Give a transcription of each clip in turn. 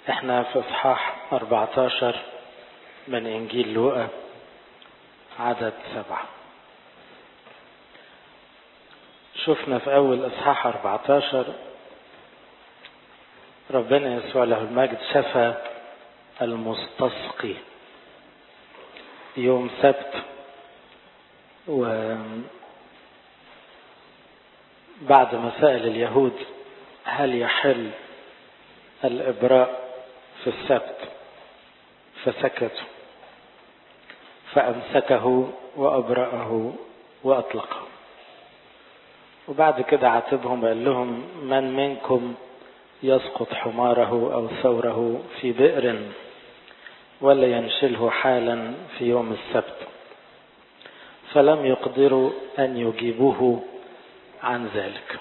احنا في اصحاح 14 من انجيل لوقا عدد 7. شفنا في اول اصحاح 14 ربنا يسوع له المجد شفى المستسقي يوم سبت، وبعد ما سأل اليهود هل يحل الإبراء في السبت فسكتوا، فأمسكه وأبرأه وأطلقه. وبعد كده عاتبهم قال لهم: من منكم يسقط حماره أو ثوره في بئر ولا ينشله حالا في يوم السبت؟ فلم يقدروا أن يجيبوه عن ذلك.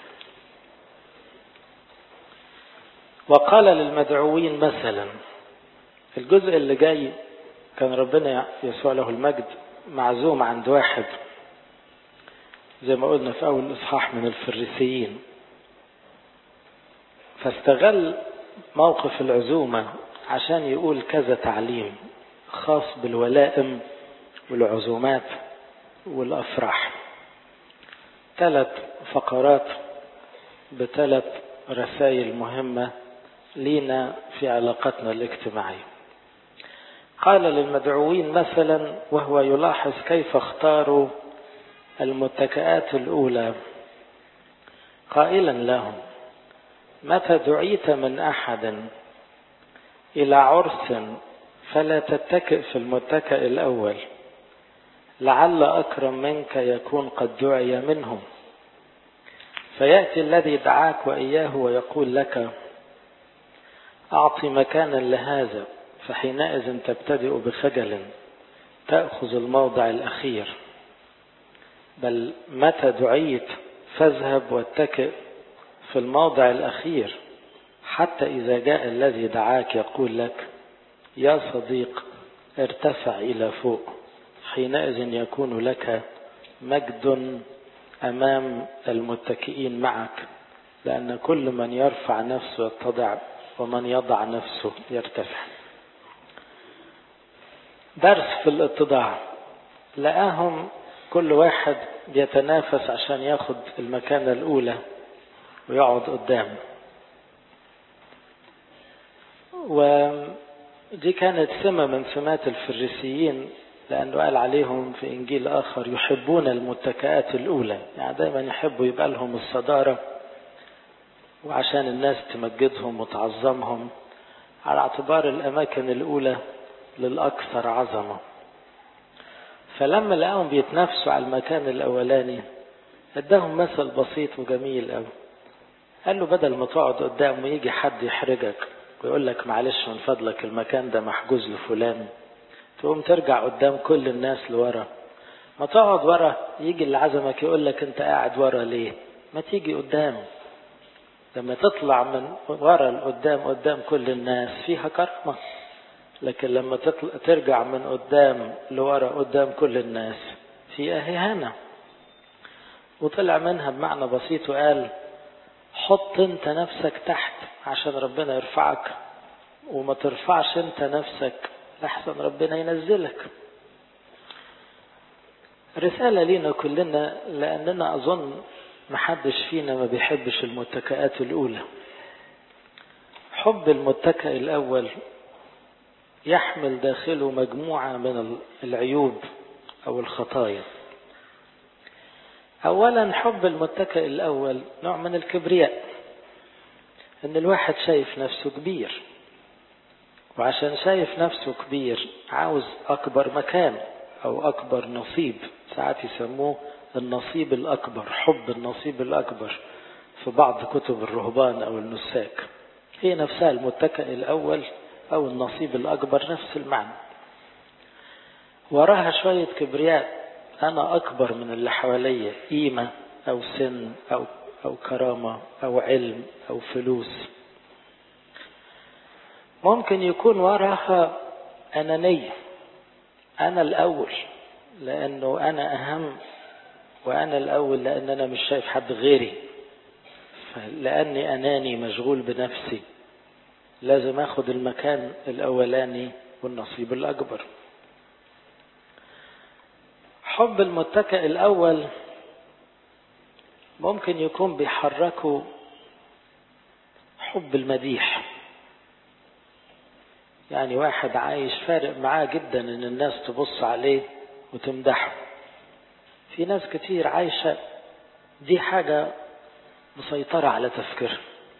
وقال للمدعوين مثلا. الجزء اللي جاي كان ربنا يسوع له المجد معزوم عند واحد زي ما قلنا في أول إصحاح من الفريسيين، فاستغل موقف العزومة عشان يقول كذا تعليم خاص بالولائم والعزومات والأفراح. 3 فقرات ب3 رسائل مهمة لينا في علاقتنا الاجتماعية. قال للمدعوين مثلا وهو يلاحظ كيف اختاروا المتكئات الأولى، قائلا لهم: متى دعيت من أحد إلى عرس فلا تتكئ في المتكئ الأول، لعل أكرم منك يكون قد دعي منهم. فيأتي الذي دعاك وإياه ويقول لك: أعطي مكانا لهذا، فحينئذ تبتدئ بخجل تأخذ الموضع الأخير. بل متى دعيت فاذهب واتكئ في الموضع الأخير، حتى إذا جاء الذي دعاك يقول لك: يا صديق ارتفع إلى فوق، حينئذ يكون لك مجد أمام المتكئين معك، لأن كل من يرفع نفسه يتضع ومن يضع نفسه يرتفع. درس في الاتضاع. لقاهم كل واحد بيتنافس عشان ياخد المكانة الأولى ويقعد قدام، ودي كانت سمة من سمات الفريسيين، لأنه قال عليهم في إنجيل آخر: يحبون المتكئات الأولى، يعني دايما يحبوا يبقى لهم الصدارة وعشان الناس تمجدهم وتعظمهم، على اعتبار الأماكن الأولى للأكثر عظمة. فلما لقاهم بيتنافسوا على المكان الأولاني اداهم مثل بسيط وجميل قوي. قال له: بدل ما تقعد قدام ويجي حد يحرجك ويقول لك معلش من فضلك المكان ده محجوز لفلان، تقوم ترجع قدام كل الناس لورا. ما تقعد ورا يجي اللي عزمك يقول لك انت قاعد ورا ليه؟ ما تيجي قدام. لما تطلع من ورا لقدام قدام كل الناس فيها كرامة، لكن لما ترجع من قدام لورا قدام كل الناس فيها إهانة. وطلع منها بمعنى بسيط وقال: حط انت نفسك تحت عشان ربنا يرفعك، وما ترفعش انت نفسك لحسن ربنا ينزلك. رسالة لينا كلنا، لأننا أظن محدش فينا ما بيحبش المتكئات الأولى. حب المتكئ الأول يحمل داخله مجموعة من العيوب أو الخطايا. أولا، حب المتكئ الأول نوع من الكبرياء، إن الواحد شايف نفسه كبير، وعشان شايف نفسه كبير عاوز أكبر مكان أو أكبر نصيب. ساعات يسموه النصيب الأكبر، حب النصيب الأكبر في بعض كتب الرهبان أو النساك. هي نفسها المتكئ الأول أو النصيب الأكبر، نفس المعنى. وراها شوية كبرياء، أنا أكبر من اللي حواليا، قيمة أو سن أو كرامة أو علم أو فلوس. ممكن يكون وراها أنانية، أنا الأول لأنه أنا أهم، وأنا الأول لأن أنا مش شايف حد غيري، لأني أناني مشغول بنفسي. لازم اخد المكان الاولاني والنصيب الاكبر. حب المتكئ الاول ممكن يكون بيحركه حب المديح. يعني واحد عايش فارق معاه جدا ان الناس تبص عليه وتمدحه. في ناس كتير عايشة دي حاجة مسيطرة على تفكيرها،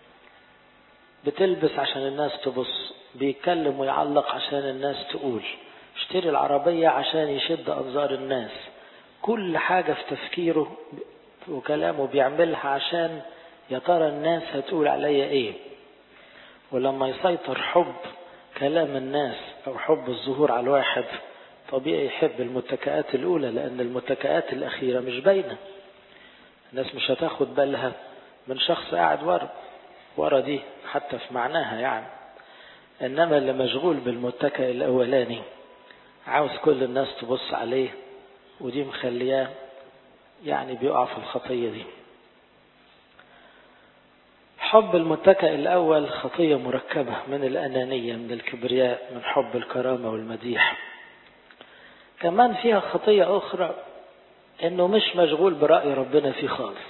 بتلبس عشان الناس تبص، بيتكلم ويعلق عشان الناس تقول، اشتري العربية عشان يشد أنظار الناس. كل حاجة في تفكيره وكلامه بيعملها عشان يا ترى الناس هتقول عليا ايه. ولما يسيطر حب كلام الناس او حب الظهور على الواحد، طبيعي يحب المتكئات الاولى، لان المتكئات الاخيرة مش باينة. الناس مش هتاخد بالها من شخص قاعد ورا دي حتى في معناها يعني. انما اللي مشغول بالمتكئ الاولاني عاوز كل الناس تبص عليه، ودي مخلياه يعني بيقع في الخطية دي. حب المتكئ الأول خطية مركبة من الأنانية، من الكبرياء، من حب الكرامة والمديح. كمان فيها خطية أخرى، إنه مش مشغول برأي ربنا فيه خالص.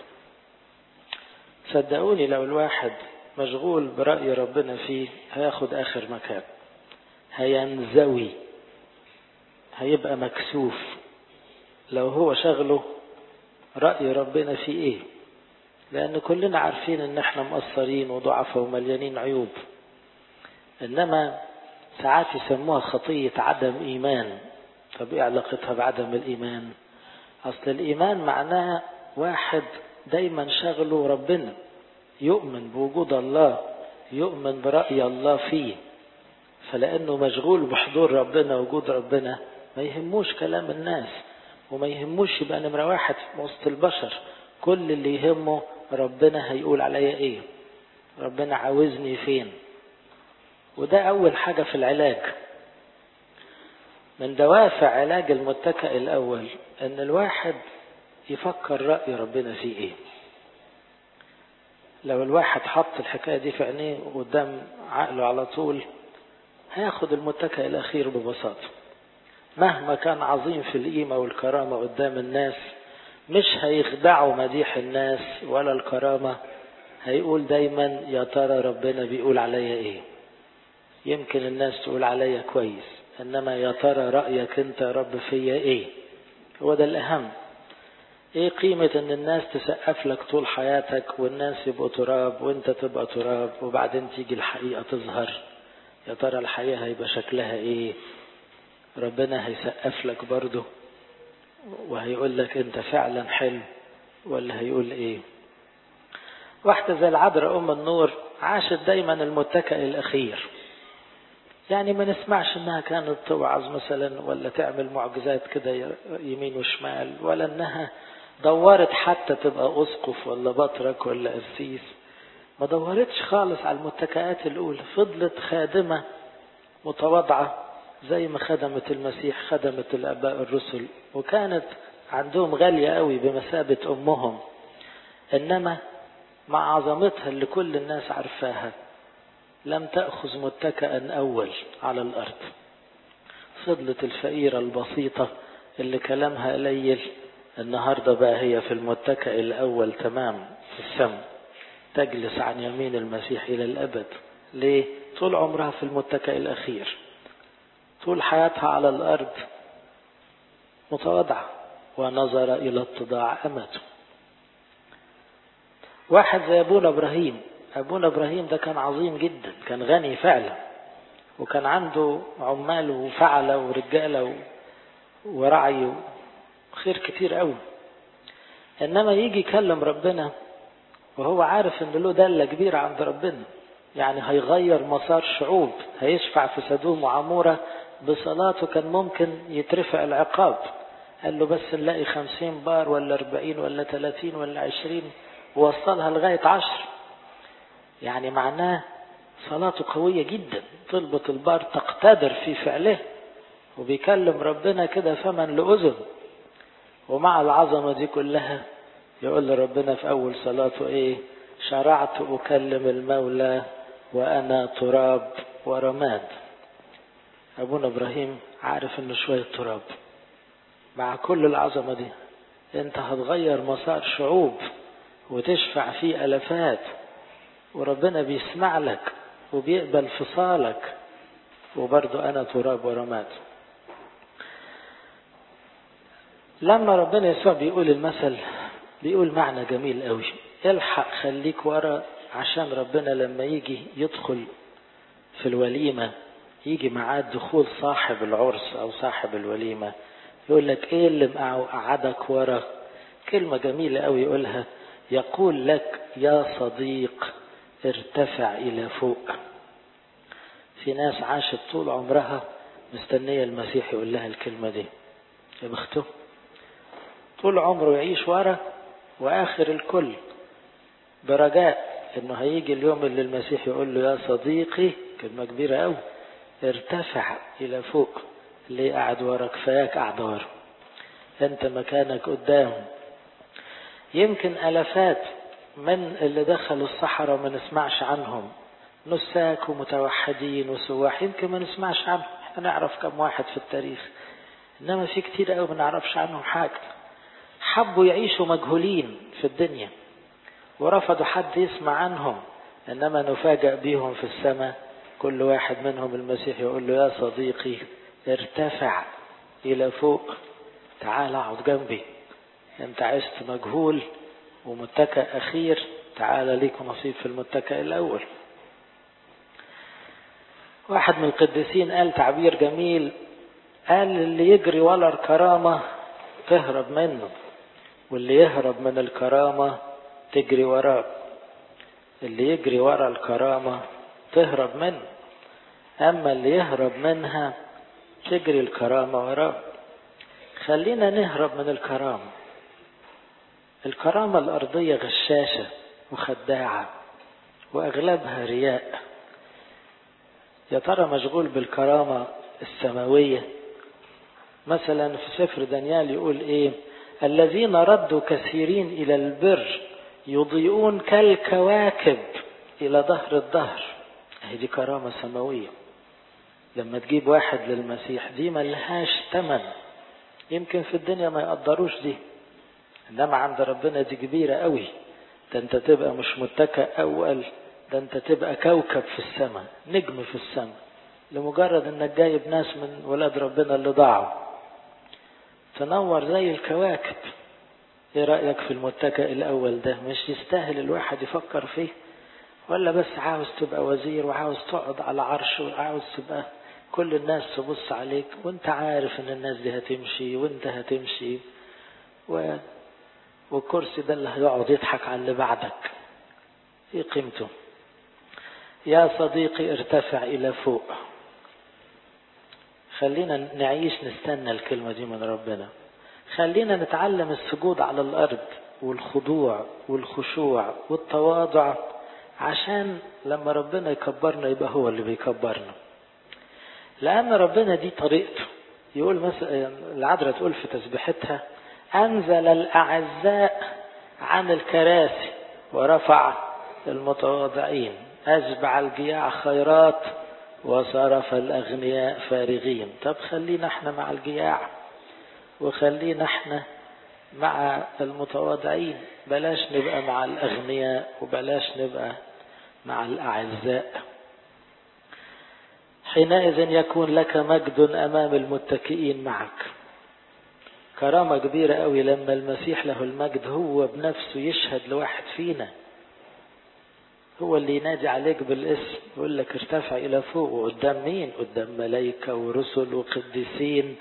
صدقوني لو الواحد مشغول برأي ربنا فيه هياخد آخر مكان، هينزوي، هيبقى مكسوف لو هو شغله رأي ربنا فيه إيه. لأن كلنا عارفين إن احنا مقصرين وضعفة ومليانين عيوب. إنما ساعات يسموها خطية عدم إيمان. طب إيه علاقتها بعدم الإيمان؟ أصل الإيمان معناه واحد دايما شغله ربنا، يؤمن بوجود الله، يؤمن برأي الله فيه. فلأنه مشغول بحضور ربنا وجود ربنا ما يهموش كلام الناس، وما يهموش يبقى نمرة واحد في وسط البشر. كل اللي يهمه ربنا هيقول عليا ايه، ربنا عاوزني فين. وده اول حاجة في العلاج. من دوافع علاج المتكئ الاول ان الواحد يفكر رأي ربنا فيه ايه. لو الواحد حط الحكاية دي في عينيه قدام عقله على طول هياخد المتكئ الاخير ببساطة. مهما كان عظيم في القيمة والكرامة قدام الناس مش هيخدعوا مديح الناس ولا الكرامة. هيقول دايما يا ترى ربنا بيقول عليا ايه. يمكن الناس تقول عليا كويس، انما يا ترى رأيك انت يا رب فيا ايه. هو ده الاهم. ايه قيمة ان الناس تسقف لك طول حياتك والناس يبقوا تراب وانت تبقى تراب، وبعدين تيجي الحقيقة تظهر. يا ترى الحقيقة هيبقى شكلها ايه. ربنا هيسقف لك برضه وهيقول لك انت فعلا حلو، ولا هيقول ايه. واحدة زي العذراء ام النور عاشت دايما المتكئ الاخير. يعني ما نسمعش انها كانت توعظ مثلا ولا تعمل معجزات كده يمين وشمال، ولا انها دورت حتى تبقى اسقف ولا بطرك ولا قسيس. ما دورتش خالص على المتكئات الاولى. فضلت خادمة متواضعة زي ما خدمت المسيح، خدمت الاباء الرسل، وكانت عندهم غالية قوي بمثابة امهم. انما مع عظمتها اللي كل الناس عارفاها لم تأخذ متكئا أول على الأرض. فضلت الفقيرة البسيطة اللي كلامها قليل النهاردة بقى هي في المتكئ الأول تمام في السماء، تجلس عن يمين المسيح إلى الأبد. ليه؟ طول عمرها في المتكئ الأخير، طول حياتها على الأرض متواضعة ونظر إلى اتضاع أمته. واحد زي أبونا إبراهيم. أبونا إبراهيم ده كان عظيم جدا، كان غني فعلا، وكان عنده عمال وفعلة ورجالة ورعي وخير كتير قوي. إنما يجي يكلم ربنا وهو عارف إن له دلة كبيرة عند ربنا، يعني هيغير مسار شعوب، هيشفع في سدوم وعمورة بصلاته كان ممكن يترفع العقاب. قال له بس نلاقي 50 بار ولا 40 ولا 30 ولا 20، ووصلها لغاية 10. يعني معناه صلاته قوية جدا، طلبة البار تقتدر في فعله، وبيكلم ربنا كده فمن لأذن. ومع العظمة دي كلها يقول لربنا في أول صلاته إيه؟ شرعت أكلم المولى وأنا تراب ورماد. أبونا إبراهيم عارف إنه شوية تراب مع كل العظمة دي. أنت هتغير مسار شعوب وتشفع فيه ألفات، وربنا بيسمع لك وبيقبل فصالك، وبرضو أنا تراب ورماد. لما ربنا يسوع بيقول المثل بيقول معنى جميل قوي. الحق خليك ورا، عشان ربنا لما يجي يدخل في الوليمة، يجي معاد دخول صاحب العرس أو صاحب الوليمة، يقول لك ايه اللي قعدك ورا؟ كلمة جميلة قوي يقولها، يقول لك يا صديق ارتفع إلى فوق. في ناس عاشت طول عمرها مستنية المسيح يقول لها الكلمة دي، يا بخته. طول عمره يعيش ورا وآخر الكل، برجاء انه هيجي اليوم اللي المسيح يقول له يا صديقي، كلمة كبيرة قوي، ارتفع إلى فوق. اللي قاعد ورا كفاياك قاعد ورا، انت مكانك قدام. يمكن ألفات من اللي دخلوا الصحراء ما نسمعش عنهم، نساك ومتوحدين وسواح، يمكن ما نسمعش عنهم. احنا نعرف كم واحد في التاريخ، انما في كتير قوي ما نعرفش عنهم حاجة. حبوا يعيشوا مجهولين في الدنيا ورفضوا حد يسمع عنهم، انما نفاجأ بيهم في السماء. كل واحد منهم المسيح يقول له يا صديقي ارتفع إلى فوق، تعال اقعد جنبي، انت عشت مجهول ومتكئ أخير، تعال ليك نصيب في المتكئ الأول. واحد من القديسين قال تعبير جميل، قال اللي يجري ورا الكرامة تهرب منه، واللي يهرب من الكرامة تجري وراه. اللي يجري ورا الكرامة تهرب منه، أما اللي يهرب منها تجري الكرامة وراه. خلينا نهرب من الكرامة. الكرامة الأرضية غشاشة وخداعة وأغلبها رياء. يا ترى مشغول بالكرامة السماوية؟ مثلا في سفر دانيال يقول ايه؟ الذين ردوا كثيرين إلى البر يضيئون كالكواكب إلى ظهر الدهر. دي كرامة سماوية. لما تجيب واحد للمسيح دي ملهاش ثمن، يمكن في الدنيا ما يقدروش دي، انما عند ربنا دي كبيرة قوي. ده انت تبقى مش متكئ اول، ده انت تبقى كوكب في السماء، نجم في السماء، لمجرد انك جايب ناس من ولاد ربنا اللي ضاعوا تنور زي الكواكب. ايه رأيك في المتكئ الاول ده؟ مش يستاهل الواحد يفكر فيه؟ ولا بس عاوز تبقى وزير وعاوز تقعد على عرش وعاوز تبقى كل الناس تبص عليك وانت عارف ان الناس دي هتمشي وانت هتمشي، والكرسي ده اللي هيقعد يضحك على اللي بعدك، ايه قيمته؟ يا صديقي ارتفع الى فوق. خلينا نعيش نستنى الكلمة دي من ربنا. خلينا نتعلم السجود على الارض والخضوع والخشوع والتواضع، عشان لما ربنا يكبرنا يبقى هو اللي بيكبرنا. لأن ربنا دي طريقته. يقول مثلا العذراء تقول في تسبيحتها أنزل الأعزاء عن الكراسي ورفع المتواضعين، أشبع الجياع خيرات وصرف الأغنياء فارغين. طب خلينا احنا مع الجياع وخلينا احنا مع المتواضعين، بلاش نبقى مع الأغنياء وبلاش نبقى مع الأعزاء. حينئذ يكون لك مجد أمام المتكئين معك. كرامة كبيرة قوي لما المسيح له المجد هو بنفسه يشهد لواحد فينا، هو اللي ينادي عليك بالاسم، يقول لك ارتفع إلى فوق. وقدام مين؟ قدام ملائكة ورسل وقديسين.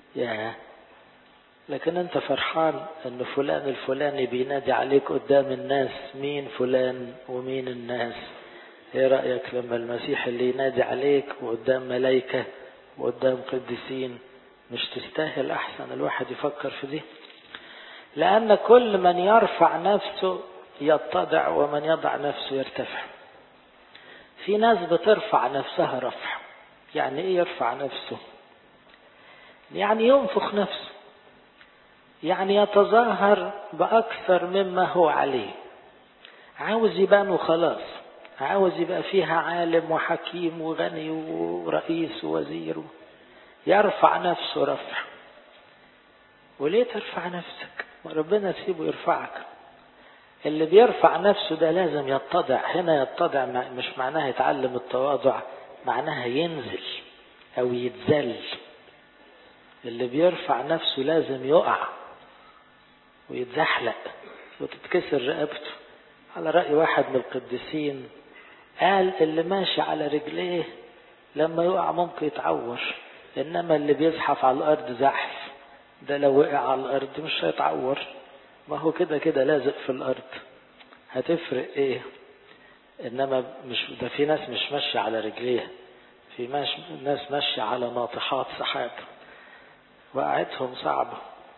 لكن انت فرحان ان فلان الفلاني بينادي عليك قدام الناس. مين فلان ومين الناس؟ ايه رأيك لما المسيح اللي ينادي عليك وقدام ملائكة وقدام قديسين؟ مش تستاهل احسن الواحد يفكر في دي؟ لان كل من يرفع نفسه يتضع ومن يضع نفسه يرتفع. في ناس بترفع نفسها رفع. يعني ايه يرفع نفسه؟ يعني ينفخ نفسه، يعني يتظاهر بأكثر مما هو عليه، عاوز يبان وخلاص، عاوز يبقى فيها عالم وحكيم وغني ورئيس ووزير، يرفع نفسه رفع. وليه ترفع نفسك؟ وربنا تسيبه يرفعك. اللي بيرفع نفسه ده لازم يتضع. هنا يتضع مش معناها يتعلم التواضع، معناها ينزل او يتذل. اللي بيرفع نفسه لازم يقع ويتزحلق وتتكسر رقبته. على رأي واحد من القديسين قال اللي ماشي على رجليه لما يقع ممكن يتعور، انما اللي بيزحف على الارض زحف، ده لو وقع على الارض مش هيتعور، ما هو كده كده لازق في الارض، هتفرق ايه؟ انما مش ده، في ناس مش ماشية على رجليها، في ناس ماشية على ناطحات سحاب وقعتهم صعبة.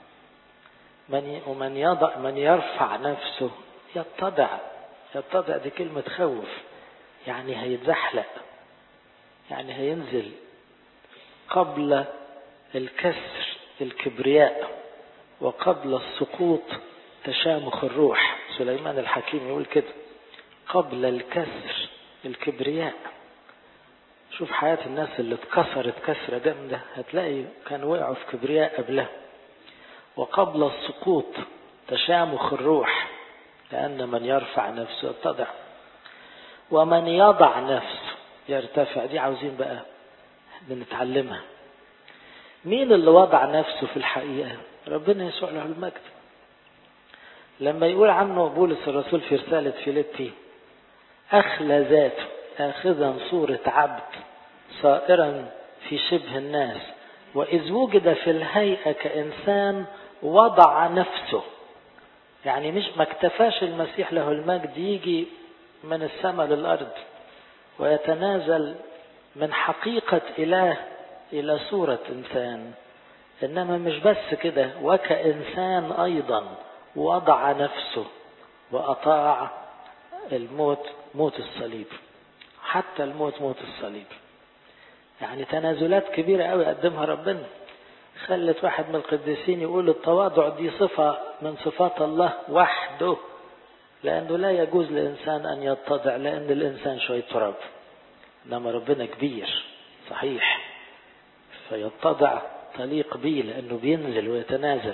من يرفع نفسه يتضع. يتضع دي كلمة خوف، يعني هيتزحلق، يعني هينزل. قبل الكسر الكبرياء، وقبل السقوط تشامخ الروح. سليمان الحكيم يقول كده، قبل الكسر الكبرياء. شوف حياة الناس اللي اتكسرت كسرة جامدة، هتلاقي كان وقعوا في كبرياء قبلها. وقبل السقوط تشامخ الروح، لأن من يرفع نفسه يتضع، ومن يضع نفسه يرتفع. دي عاوزين بقى بنتعلمها. مين اللي وضع نفسه في الحقيقة؟ ربنا يسوع له المجد. لما يقول عنه بولس الرسول في رسالة فيليبي، أخلى ذاته آخذا صورة عبد صائرا في شبه الناس، وإذ وجد في الهيئة كإنسان وضع نفسه. يعني مش ما اكتفاش المسيح له المجد يجي من السماء للأرض ويتنازل من حقيقة إله إلى صورة إنسان، إنما مش بس كده، وكإنسان أيضا وضع نفسه وأطاع الموت، موت الصليب، حتى الموت، موت الصليب. يعني تنازلات كبيرة قوي قدمها ربنا، خلت واحد من القديسين يقول التواضع دي صفة من صفات الله وحده، لأنه لا يجوز لإنسان أن يتضع، لأن الإنسان شوية تراب، إنما ربنا كبير صحيح، فيتضع تليق به لأنه بينزل ويتنازل.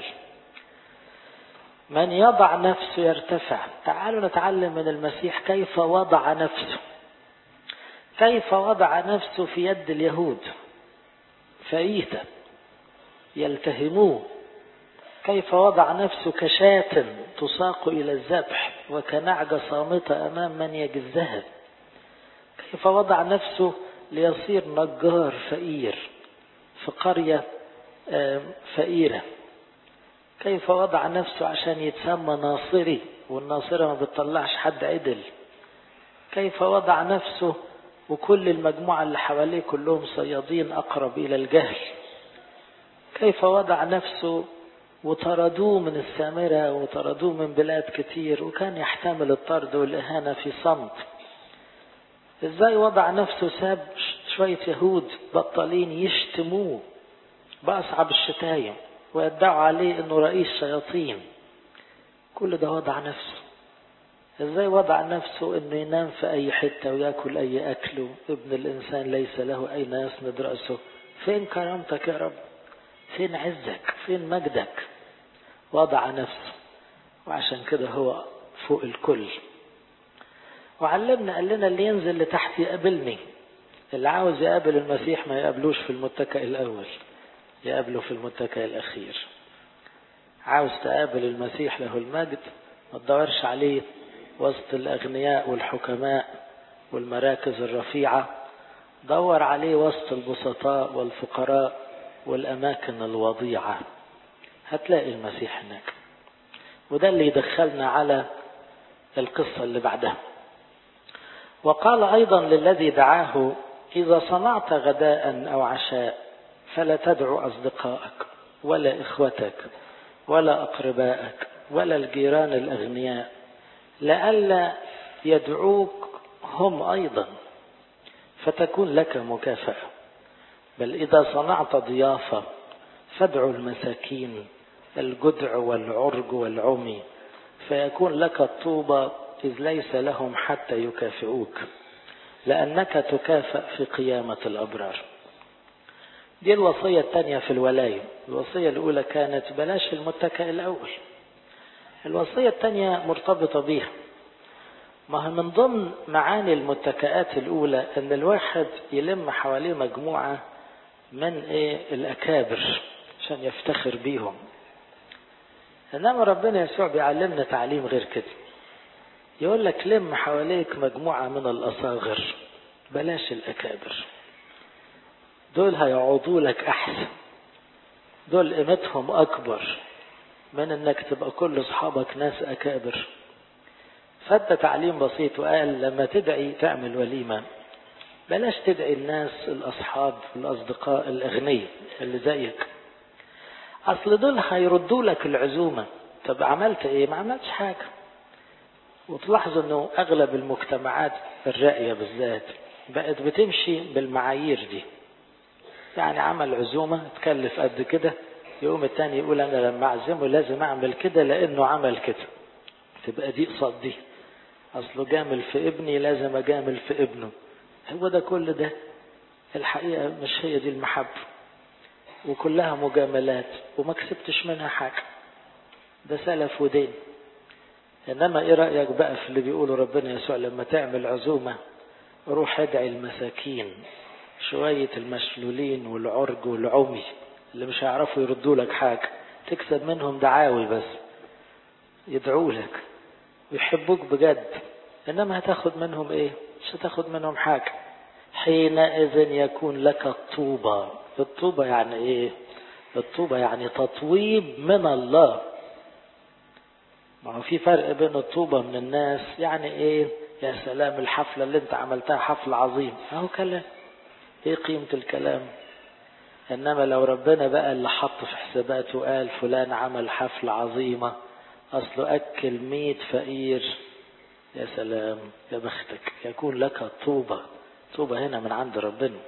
من يضع نفسه يرتفع. تعالوا نتعلم من المسيح كيف وضع نفسه. كيف وضع نفسه في يد اليهود فايتا يلتهموه. كيف وضع نفسه كشاة تساق إلى الذبح، وكنعجة صامتة أمام من يجزها. كيف وضع نفسه ليصير نجار فقير في قرية فقيرة. كيف وضع نفسه عشان يتسمى ناصري، والناصرة ما بتطلعش حد عدل. كيف وضع نفسه وكل المجموعة اللي حواليه كلهم صيادين أقرب إلى الجهل. كيف وضع نفسه وطردوه من السامرة وطردوه من بلاد كتير، وكان يحتمل الطرد والإهانة في صمت. ازاي وضع نفسه، ساب شوية يهود بطالين يشتموه بأصعب الشتايم ويدعوا عليه انه رئيس شياطين. كل ده وضع نفسه. ازاي وضع نفسه انه ينام في اي حتة ويأكل اي اكل، ابن الانسان ليس له اين يسند رأسه. فين كرامتك يا رب؟ فين عزك؟ فين مجدك؟ وضع نفسه، وعشان كده هو فوق الكل. وعلمنا قال لنا اللي ينزل لتحت يقابلني. اللي عاوز يقابل المسيح ما يقابلوش في المتكئ الاول، يقابله في المتكئ الاخير. عاوز تقابل المسيح له المجد، ما تدورش عليه وسط الاغنياء والحكماء والمراكز الرفيعة، دور عليه وسط البسطاء والفقراء والاماكن الوضيعة، هتلاقي المسيح هناك. وده اللي يدخلنا على القصة اللي بعدها. وقال أيضا للذي دعاه: إذا صنعت غداء أو عشاء فلا تدعو أصدقائك ولا إخوتك ولا أقربائك ولا الجيران الأغنياء، لئلا يدعوك هم أيضا فتكون لك مكافأة. بل إذا صنعت ضيافة فادعو المساكين الجدع والعرج والعمي، فيكون لك الطوبة إذ ليس لهم حتى يكافئوك لأنك تكافئ في قيامة الأبرار. دي الوصية الثانية في الولاية. الوصية الأولى كانت بلاش المتكئ الأول، الوصية الثانية مرتبطة بيها. ما هي من ضمن معاني المتكئات الأولى أن الواحد يلم حواليه مجموعة من الأكابر عشان يفتخر بيهم. إنما ربنا يسوع بيعلمنا تعليم غير كده، يقول لك لم حواليك مجموعة من الأصاغر، بلاش الأكابر، دول هيعوضوا لك أحسن، دول قيمتهم أكبر من أنك تبقى كل أصحابك ناس أكابر. فده تعليم بسيط، وقال لما تدعي تعمل وليمة بلاش تدعي الناس الأصحاب الأصدقاء الأغنياء اللي زيك، أصل دول هيردوا لك العزومة. طب عملت إيه؟ ما عملتش حاجة. وتلاحظوا أنه أغلب المجتمعات الراقية بالذات بقت بتمشي بالمعايير دي، يعني عمل عزومة تكلف قد كده، يقوم التاني يقول أنا لما أعزمه لازم أعمل كده لأنه عمل كده، تبقى دي قصاد دي، أصله جامل في ابني لازم أجامل في ابنه. هو ده كل ده؟ الحقيقة مش هي دي المحبة، وكلها مجاملات وما كسبتش منها حاجة، ده سلف ودين. إنما إيه رأيك بقى في اللي بيقولوا ربنا يسوع لما تعمل عزومة روح ادعي المساكين، شوية المشلولين والعرج والعمي اللي مش هيعرفوا يردوا لك حاجة، تكسب منهم دعاوي بس يدعوا لك ويحبوك بجد، إنما هتاخد منهم إيه؟ مش هتاخد منهم حاجة. حينئذ يكون لك الطوبة. الطوبة يعني إيه؟ الطوبة يعني تطويب من الله. ما هو في فرق بين الطوبة من الناس، يعني إيه؟ يا سلام الحفلة اللي انت عملتها حفل عظيم، اهو كلام، ايه قيمة الكلام؟ انما لو ربنا بقى اللي حط في حساباته قال فلان عمل حفلة عظيمة اصله اكل 100 فقير، يا سلام يا بختك، يكون لك الطوبة. طوبة هنا من عند ربنا.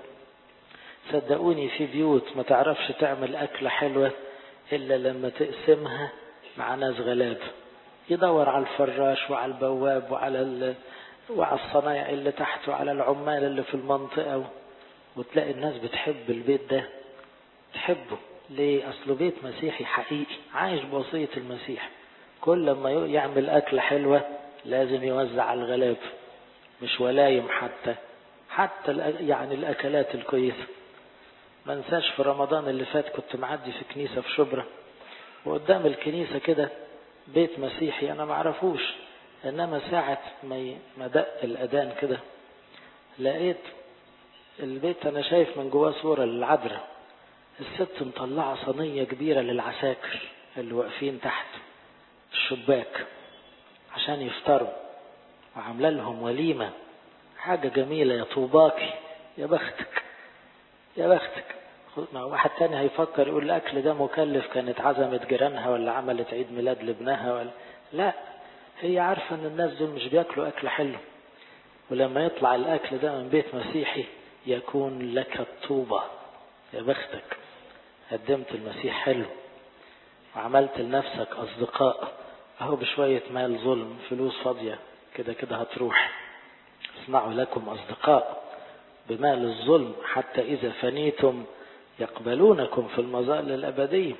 صدقوني في بيوت ما تعرفش تعمل أكلة حلوة إلا لما تقسمها مع ناس غلاب، يدور على الفراش وعلى البواب وعلى الصنايع اللي تحته وعلى العمال اللي في المنطقة، وتلاقي الناس بتحب البيت ده، تحبه ليه؟ أصله بيت مسيحي حقيقي عايش بوصية المسيح. كل لما يعمل أكلة حلوة لازم يوزع على الغلاب، مش ولايم حتى يعني الأكلات الكويسة. ما انساش في رمضان اللي فات كنت معدي في كنيسة في شبرا، وقدام الكنيسة كده بيت مسيحي أنا معرفوش، إنما ساعة ما دق الأذان كده لقيت البيت أنا شايف من جواه صورة للعذراء، الست مطلعة صينية كبيرة للعساكر اللي واقفين تحت الشباك عشان يفطروا، وعامله لهم وليمة، حاجة جميلة. يا طوباكي، يا بختك يا بختك. واحد تاني هيفكر يقول الأكل ده مكلف، كانت عزمت جيرانها ولا عملت عيد ميلاد لابنها ولا لا، هي عارفة ان الناس دول مش بياكلوا أكل حلو، ولما يطلع الأكل ده من بيت مسيحي يكون لك الطوبة، يا بختك، قدمت المسيح حلو وعملت لنفسك أصدقاء. أهو بشوية مال ظلم فلوس فاضية كده كده هتروح، اصنعوا لكم أصدقاء بمال الظلم حتى إذا فنيتم يقبلونكم في المظال الأبدية.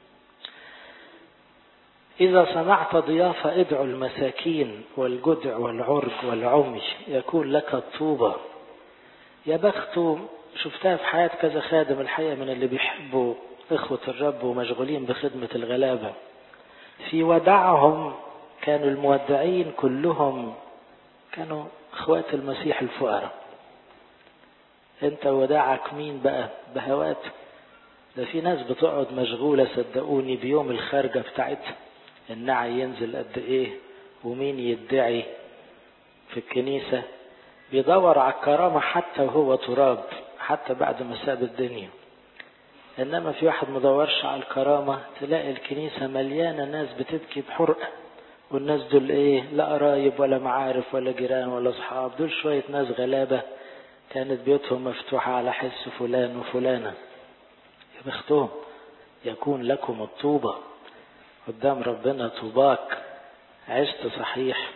إذا صنعت ضيافة ادعوا المساكين والجدع والعرج والعمي يكون لك الطوبة. يا بخت، شفتها في حياة كذا خادم الحقيقة من اللي بيحبوا إخوة الرب ومشغولين بخدمة الغلابة، في وداعهم كانوا المودعين كلهم كانوا إخوات المسيح الفقراء. انت وداعك مين بقى؟ بهوات. ده في ناس بتقعد مشغولة صدقوني بيوم الخارجة بتاعتها، النعي ينزل قد ايه ومين يدعي في الكنيسة، بيدور على الكرامة حتى وهو تراب، حتى بعد ما ساب الدنيا. انما في واحد مدورش على الكرامة تلاقي الكنيسة مليانة ناس بتبكي بحرقة، والناس دول ايه؟ لا قرايب ولا معارف ولا جيران ولا اصحاب، دول شوية ناس غلابة كانت بيوتهم مفتوحة على حس فلان وفلانة. يا بختهم، يكون لكم الطوبة قدام ربنا طوباك. عشت صحيح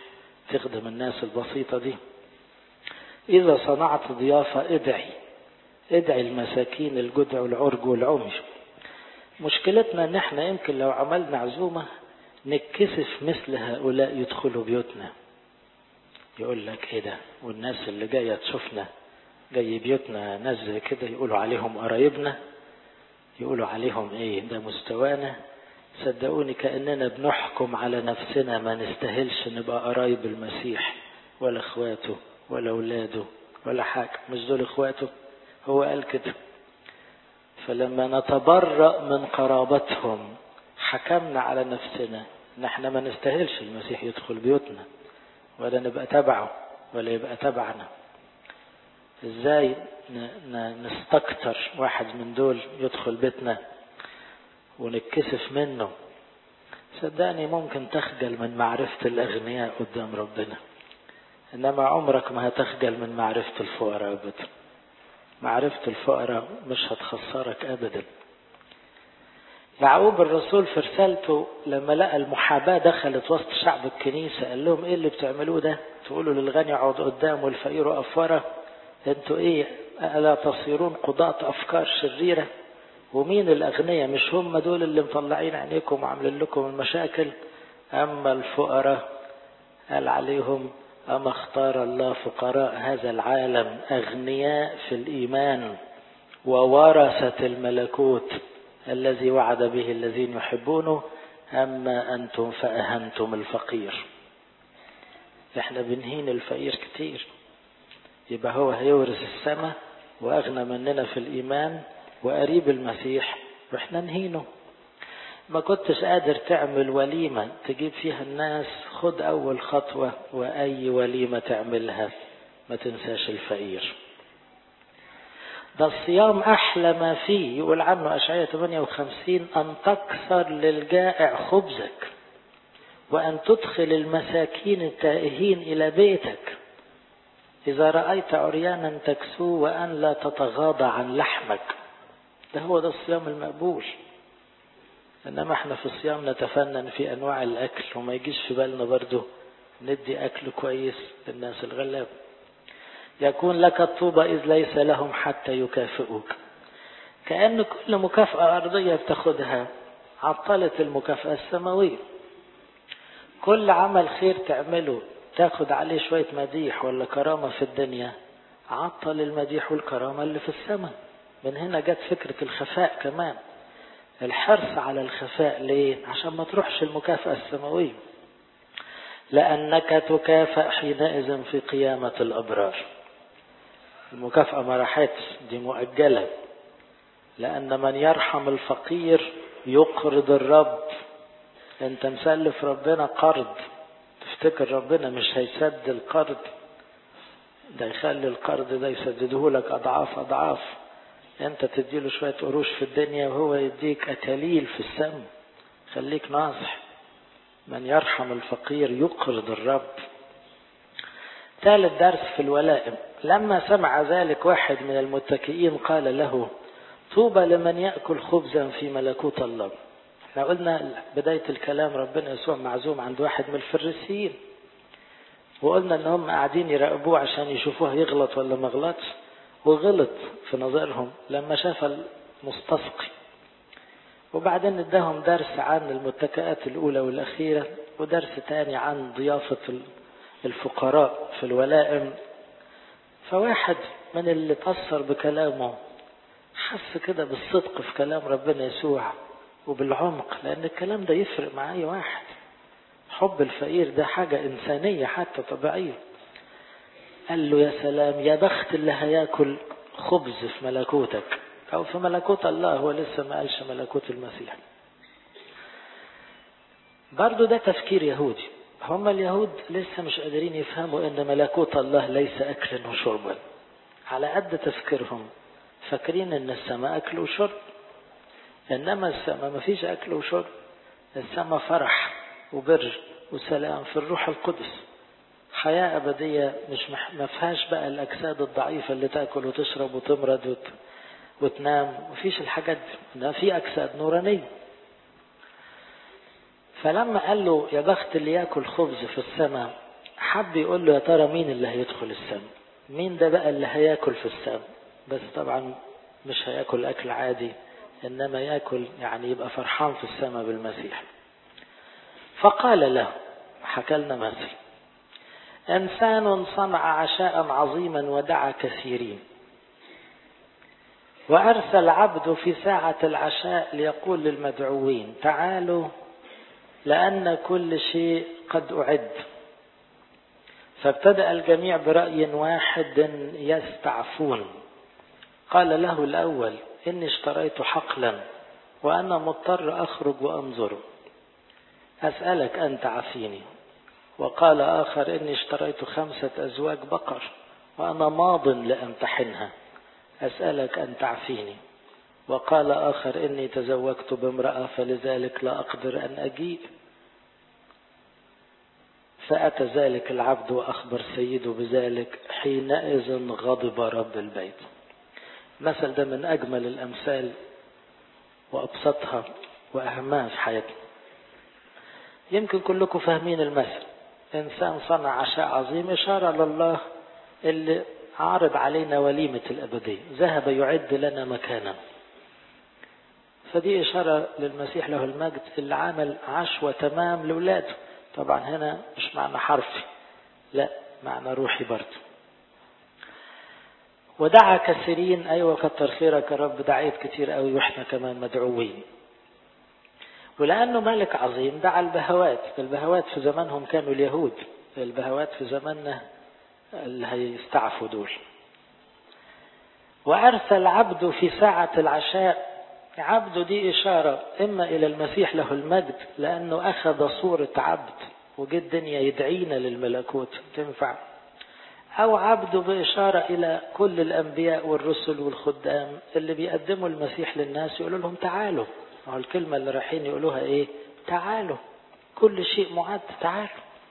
تخدم الناس البسيطة دي. إذا صنعت ضيافة ادعي المساكين الجدع والعرج والعمي. مشكلتنا ان احنا يمكن لو عملنا عزومة نتكسف مثل هؤلاء يدخلوا بيوتنا. يقول لك ايه ده، والناس اللي جاية تشوفنا جاي بيوتنا ناس زي كده يقولوا عليهم قرايبنا، يقولوا عليهم ايه ده مستوانا. صدقوني كأننا بنحكم على نفسنا، ما نستاهلش نبقى قرايب المسيح ولا اخواته ولا اولاده ولا حاجة. مش دول اخواته؟ هو قال كده. فلما نتبرأ من قرابتهم حكمنا على نفسنا ان احنا ما نستاهلش المسيح يدخل بيوتنا ولا نبقى تبعه ولا يبقى تبعنا. ازاي نستكتر واحد من دول يدخل بيتنا ونتكسف منه؟ صدقني ممكن تخجل من معرفة الأغنياء قدام ربنا، إنما عمرك ما هتخجل من معرفة الفقراء أبدا. معرفة الفقراء مش هتخسرك أبدا. يعقوب الرسول في رسالته لما لقى المحاباة دخلت وسط شعب الكنيسة قال لهم ايه اللي بتعملوه ده؟ تقولوا للغني اقعد قدام والفقير وقف ورا. انتوا ايه، ألا تصيرون قضاة أفكار شريرة؟ ومين الأغنياء؟ مش هم دول اللي مطلعين عينيكم وعاملين لكم المشاكل؟ أما الفقراء قال عليهم أما اختار الله فقراء هذا العالم أغنياء في الإيمان وورثة الملكوت الذي وعد به الذين يحبونه، أما أنتم فأهنتم الفقير. احنا بنهين الفقير كتير، يبقى هو هيورث السماء وأغنى مننا في الإيمان وقريب المسيح وإحنا نهينه. ما كنتش قادر تعمل وليمة تجيب فيها الناس، خد أول خطوة، وأي وليمة تعملها ما تنساش الفقير. ده الصيام أحلى ما فيه، يقول عنه أشعياء 58 أن تكسر للجائع خبزك وأن تدخل المساكين التائهين إلى بيتك، إذا رأيت عريانا تكسوه وأن لا تتغاضى عن لحمك. ده هو ده الصيام المقبول. إنما احنا في الصيام نتفنن في أنواع الأكل وما يجيش في بالنا برضو ندي أكل كويس للناس الغلاب. يكون لك الطوبة إذ ليس لهم حتى يكافئوك. كأن كل مكافأة أرضية بتاخدها عطلت المكافأة السماوية. كل عمل خير تعمله تاخد عليه شوية مديح ولا كرامة في الدنيا، عطل المديح والكرامة اللي في السماء. من هنا جت فكرة الخفاء كمان، الحرص على الخفاء. ليه؟ عشان ما تروحش المكافأة السماوية، لأنك تكافأ حينئذ في قيامة الأبرار. المكافأة ما راحتش، دي مؤجلة. لأن من يرحم الفقير يقرض الرب. انت مسلف ربنا قرض، تفتكر ربنا مش هيسد القرض؟ ده يخلي القرض ده يسدده لك أضعاف أضعاف. انت تديله شوية قروش في الدنيا وهو يديك أكاليل في السماء. خليك ناصح. من يرحم الفقير يقرض الرب. ثالث درس في الولائم. لما سمع ذلك واحد من المتكئين قال له طوبى لمن يأكل خبزا في ملكوت الله. احنا قلنا بداية الكلام ربنا يسوع معزوم عند واحد من الفريسيين، وقلنا ان هم قاعدين يراقبوه عشان يشوفوه يغلط ولا ما غلطش، وغلط في نظرهم لما شاف المستسقي. وبعدين اداهم درس عن المتكئات الأولى والأخيرة، ودرس تاني عن ضيافة الفقراء في الولائم. فواحد من اللي تأثر بكلامه حس كده بالصدق في كلام ربنا يسوع وبالعمق، لأن الكلام ده يفرق مع أي واحد. حب الفقير ده حاجة إنسانية حتى طبيعية. قال له يا سلام، يا بخت اللي هياكل خبز في ملكوتك أو في ملكوت الله. هو لسه ما قالش ملكوت المسيح. برضو ده تفكير يهودي. هم اليهود لسه مش قادرين يفهموا ان ملكوت الله ليس أكلا وشربا. على قد تفكيرهم فاكرين ان السماء أكل وشرب، إنما السماء ما فيش أكل وشرب. السماء فرح وبر وسلام في الروح القدس، حياة أبدية مش ما فيهاش بقى الأجساد الضعيفة اللي تأكل وتشرب وتمرض وتنام. مفيش الحاجات دي، ده في أجساد نورانية. فلما قال له يا بخت اللي يأكل خبز في السماء، فحب يقول له يا ترى مين اللي هيدخل السماء، مين ده بقى اللي هياكل في السماء. بس طبعا مش هياكل أكل عادي، إنما ياكل يعني يبقى فرحان في السماء بالمسيح. فقال له، حكى لنا مثل: إنسان صنع عشاء عظيما ودعا كثيرين، وأرسل عبده في ساعة العشاء ليقول للمدعوين تعالوا لأن كل شيء قد أعد. فابتدأ الجميع برأي واحد يستعفون. قال له الأول: إني اشتريت حقلا وأنا مضطر أخرج وأنظر، أسألك أن تعفيني. وقال آخر: إني اشتريت 5 أزواج بقر وأنا ماض لأمتحنها، أسألك أن تعفيني. وقال آخر: إني تزوجت بامرأة فلذلك لا أقدر أن أجيء. فأتى ذلك العبد وأخبر سيده بذلك، حينئذ غضب رب البيت. المثل ده من أجمل الأمثال وأبسطها وأهمها في حياتنا. يمكن كلكم فاهمين المثل. إنسان صنع عشاء عظيم، إشارة لله اللي عارض علينا وليمة الأبدية، ذهب يعد لنا مكانا. فدي إشارة للمسيح له المجد اللي عمل عشوة تمام لولاده. طبعا هنا مش معنى حرفي، لا معنى روحي برضه. ودعا كثيرين، أيوة كتر خيرك يا رب، دعيت كتير قوي وإحنا كمان مدعوين. ولأنه ملك عظيم دعا البهوات. البهوات في زمانهم كانوا اليهود، البهوات في زماننا اللي هيستعفوا دول. وأرسل عبده في ساعة العشاء. عبده دي إشارة إما إلى المسيح له المجد، لأنه أخذ صورة عبد وجد الدنيا يدعينا للملكوت تنفع، أو عبده بإشارة إلى كل الأنبياء والرسل والخدام اللي بيقدموا المسيح للناس، يقولوا لهم تعالوا. وهو الكلمة اللي رايحين يقولوها إيه؟ تعالوا، كل شيء معد، تعالوا.